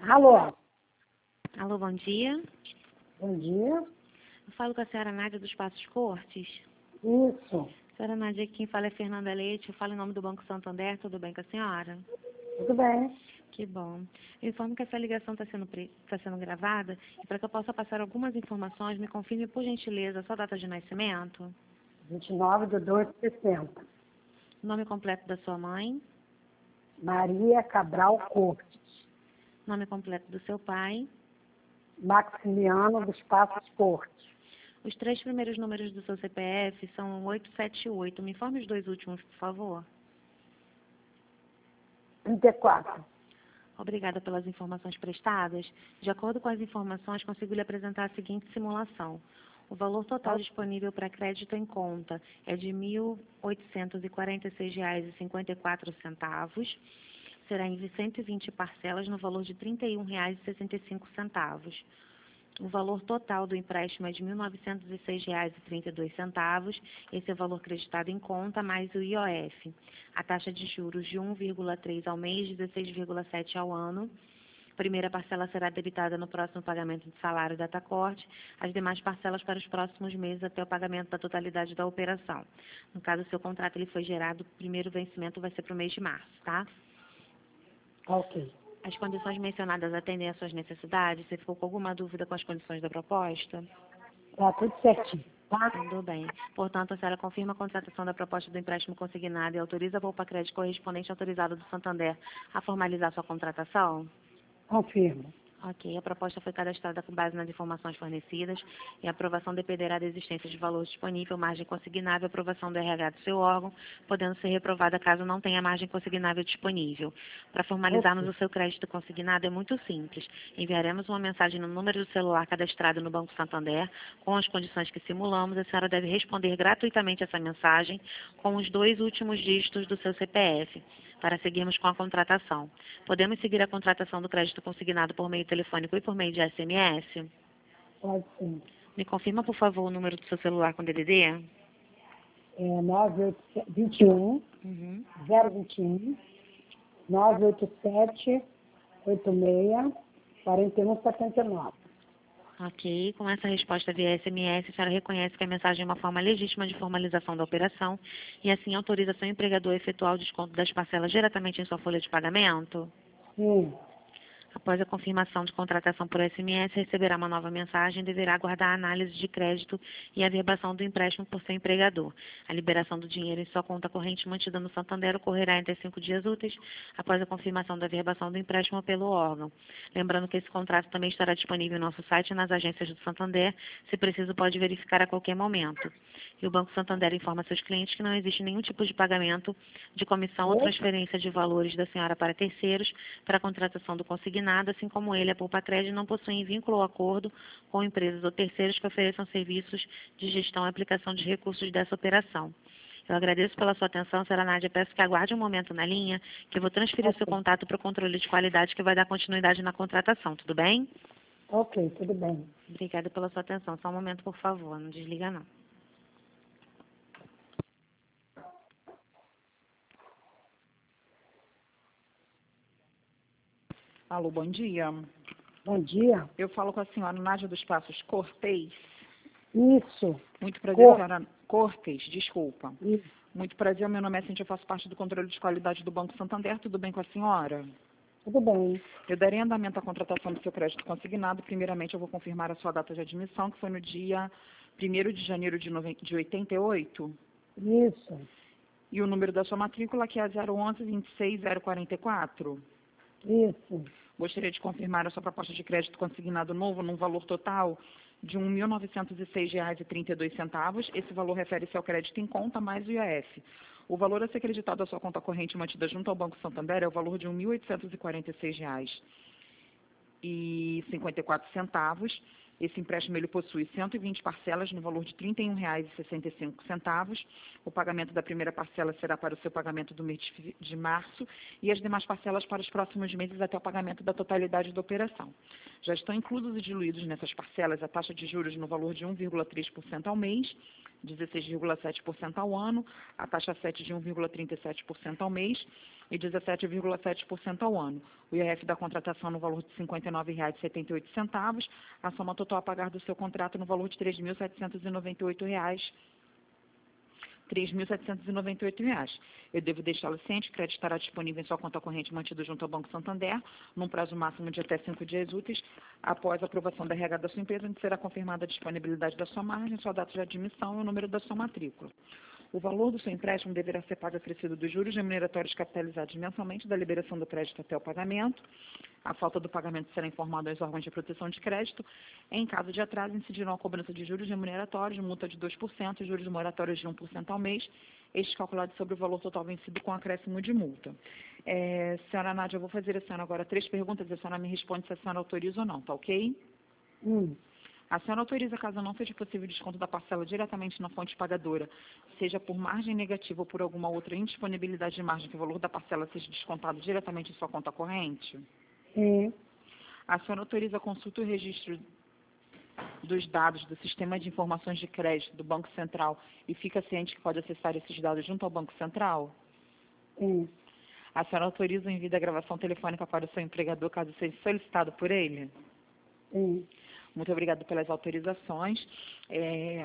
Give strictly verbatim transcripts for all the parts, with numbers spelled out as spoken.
Alô, Alô, bom dia. bom dia. Eu falo com a senhora Nádia dos Passos Cortes. Isso, Senhora Nádia, quem fala é Fernanda Leite. Eu falo em nome do Banco Santander. Tudo bem com a senhora? tudo bem. Que bom. Eu informo que essa ligação está sendo, pre- tá sendo gravada e para que eu possa passar algumas informações, me confirme, por gentileza, a sua data de nascimento, vinte e nove de dois de sessenta. o nome completo da sua mãe, Maria Cabral Cortes. nome completo do seu pai, Maximiano dos Passos Cortes. os três primeiros números do seu C P F são oito sete oito. Me informe os dois últimos, por favor. trinta e quatro. Obrigada pelas informações prestadas. De acordo com as informações, consigo lhe apresentar a seguinte simulação. O valor total disponível para crédito em conta é de mil oitocentos e quarenta e seis reais e cinquenta e quatro centavos. Será em cento e vinte parcelas no valor de trinta e um reais e sessenta e cinco centavos. O valor total do empréstimo é de mil novecentos e seis reais e trinta e dois centavos. Esse é o valor creditado em conta, mais o I O F. A taxa de juros de um vírgula três ao mês, dezesseis vírgula sete ao ano. A primeira parcela será debitada no próximo pagamento de salário da Tacorte, as demais parcelas para os próximos meses até o pagamento da totalidade da operação. No caso, o seu contrato ele foi gerado, o primeiro vencimento vai ser para o mês de março, tá? Ok. As condições mencionadas atendem às suas necessidades? Você ficou com alguma dúvida com as condições da proposta? Tá tudo certinho, tá? Tudo bem. Portanto, a senhora confirma a contratação da proposta do empréstimo consignado e autoriza a Poupa Crédito correspondente autorizado do Santander a formalizar sua contratação? Confirmo. Ok, a proposta foi cadastrada com base nas informações fornecidas e a aprovação dependerá da existência de valor disponível, margem consignável e aprovação do R H do seu órgão, podendo ser reprovada caso não tenha margem consignável disponível. Para formalizarmos Ok. o seu crédito consignado é muito simples. Enviaremos uma mensagem no número do celular cadastrado no Banco Santander com as condições que simulamos. A senhora deve responder gratuitamente essa mensagem com os dois últimos dígitos do seu C P F. Para seguirmos com a contratação. Podemos seguir a contratação do crédito consignado por meio telefônico e por meio de S M S? Pode sim. Me confirma, por favor, o número do seu celular com D D D? É nove oito sete, vinte e um, Uhum. zero vinte e um, nove oito sete, oito seis, quarenta e um, setenta e nove. Ok. Com essa resposta via S M S, a senhora reconhece que a mensagem é uma forma legítima de formalização da operação e assim autoriza seu empregador a efetuar o desconto das parcelas diretamente em sua folha de pagamento? Sim. Após a confirmação de contratação por S M S, receberá uma nova mensagem e deverá aguardar a análise de crédito e a averbação do empréstimo por seu empregador. A liberação do dinheiro em sua conta corrente mantida no Santander ocorrerá entre cinco dias úteis após a confirmação da averbação do empréstimo pelo órgão. Lembrando que esse contrato também estará disponível no nosso site e nas agências do Santander. Se preciso, pode verificar a qualquer momento. E o Banco Santander informa seus clientes que não existe nenhum tipo de pagamento de comissão ou transferência de valores da senhora para terceiros para a contratação do consignado, assim como ele, a Poupa Crédito, não possuem vínculo ou acordo com empresas ou terceiros que ofereçam serviços de gestão e aplicação de recursos dessa operação. Eu agradeço pela sua atenção, senhora Nádia. Peço que aguarde um momento na linha, que eu vou transferir o seu contato para o controle de qualidade, que vai dar continuidade na contratação. Tudo bem? Ok, tudo bem. Obrigada pela sua atenção. Só um momento, por favor. Não desliga, não. Alô, bom dia. Bom dia. Eu falo com a senhora Nádia dos Passos Cortês. Isso. Muito prazer, Cor- senhora Cortês, desculpa. Isso. Muito prazer, meu nome é Cintia, eu faço parte do controle de qualidade do Banco Santander. Tudo bem com a senhora? Tudo bem. Eu darei andamento à contratação do seu crédito consignado. Primeiramente, eu vou confirmar a sua data de admissão, que foi no dia primeiro de janeiro de, noven- de oitenta e oito. Isso. E o número da sua matrícula, que é zero onze, vinte e seis, zero quarenta e quatro. Isso. Gostaria de confirmar a sua proposta de crédito consignado novo num valor total de um mil novecentos e seis reais e trinta e dois centavos. Esse valor refere-se ao crédito em conta mais o I O F. O valor a ser acreditado à sua conta corrente mantida junto ao Banco Santander é o valor de um mil oitocentos e quarenta e seis reais e cinquenta e quatro centavos. Esse empréstimo ele possui cento e vinte parcelas no valor de trinta e um reais e sessenta e cinco centavos. O pagamento da primeira parcela será para o seu pagamento do mês de de março e as demais parcelas para os próximos meses até o pagamento da totalidade da operação. Já estão inclusos e diluídos nessas parcelas a taxa de juros no valor de um vírgula três por cento ao mês, dezesseis vírgula sete por cento ao ano, a taxa sete de um vírgula trinta e sete por cento ao mês e dezessete vírgula sete por cento ao ano. O I R F da contratação no valor de cinquenta e nove reais e setenta e oito centavos, a soma total a pagar do seu contrato no valor de três mil setecentos e noventa e oito reais. três mil setecentos e noventa e oito reais. Eu devo deixá-lo ciente, o crédito estará disponível em sua conta corrente mantido junto ao Banco Santander, num prazo máximo de até cinco dias úteis, após a aprovação da R H da sua empresa, onde será confirmada a disponibilidade da sua margem, sua data de admissão e o número da sua matrícula. O valor do seu empréstimo deverá ser pago acrescido dos juros remuneratórios capitalizados mensalmente da liberação do crédito até o pagamento. A falta do pagamento será informada aos órgãos de proteção de crédito. Em caso de atraso, incidirão a cobrança de juros remuneratórios, multa de dois por cento e juros moratórios de um por cento ao mês, estes calculados sobre o valor total vencido com acréscimo de multa. É, senhora Nádia, eu vou fazer a senhora agora três perguntas e a senhora me responde se a senhora autoriza ou não, tá ok? Hum. A senhora autoriza, caso não seja possível desconto da parcela diretamente na fonte pagadora, seja por margem negativa ou por alguma outra indisponibilidade de margem, que o valor da parcela seja descontado diretamente em sua conta corrente? Sim. A senhora autoriza a consulta e o registro dos dados do Sistema de Informações de Crédito do Banco Central e fica ciente que pode acessar esses dados junto ao Banco Central? Sim. A senhora autoriza o envio da gravação telefônica para o seu empregador, caso seja solicitado por ele? Sim. Muito obrigada pelas autorizações. É,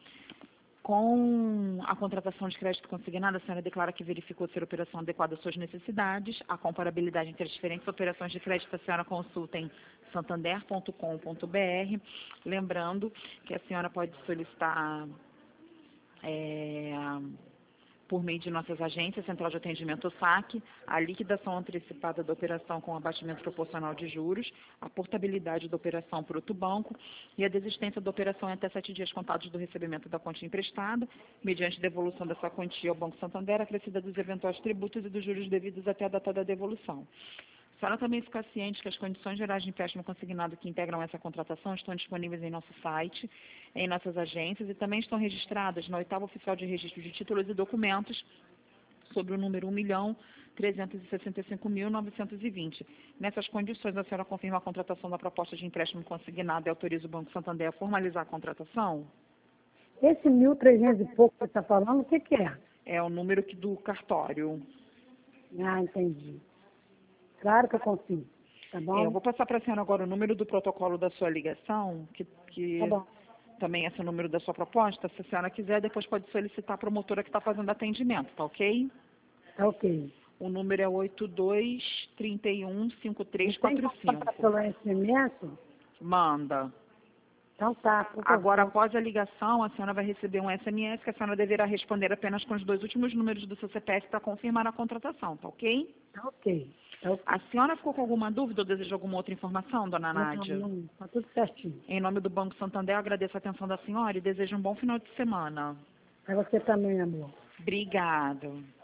com a contratação de crédito consignado, a senhora declara que verificou ser a operação adequada às suas necessidades. A comparabilidade entre as diferentes operações de crédito a senhora consulta em santander ponto com ponto br. Lembrando que a senhora pode solicitar é, por meio de nossas agências, Central de Atendimento S A C, a liquidação antecipada da operação com abatimento proporcional de juros, a portabilidade da operação para outro banco e a desistência da operação em até sete dias contados do recebimento da quantia emprestada, mediante devolução dessa quantia ao Banco Santander, acrescida dos eventuais tributos e dos juros devidos até a data da devolução. A senhora também fica ciente que as condições gerais de empréstimo consignado que integram essa contratação estão disponíveis em nosso site, em nossas agências e também estão registradas na oitava oficial de registro de títulos e documentos sobre o número um milhão trezentos e sessenta e cinco mil novecentos e vinte. Nessas condições, a senhora confirma a contratação da proposta de empréstimo consignado e autoriza o Banco Santander a formalizar a contratação? Esse mil e trezentos e pouco que você está falando, o que, que é? É o número que do cartório. Ah, entendi. Claro que eu consigo. Tá bom? É, eu vou passar para a senhora agora o número do protocolo da sua ligação, que, que Tá bom. também é esse o número da sua proposta. Se a senhora quiser, depois pode solicitar a promotora que está fazendo atendimento, tá ok? Tá ok. O número é oito dois, trinta e um, cinquenta e três Tem quarenta e que passar cinco. pelo S M S? Manda. Então tá. por favor. Agora, após a ligação, a senhora vai receber um S M S que a senhora deverá responder apenas com os dois últimos números do seu C P F para confirmar a contratação, tá ok? Tá ok. Tá ok. A senhora ficou com alguma dúvida ou deseja alguma outra informação, dona Nádia? Não, não, tá tudo certinho. Em nome do Banco Santander, eu agradeço a atenção da senhora e desejo um bom final de semana. Pra você também, amor. Obrigada.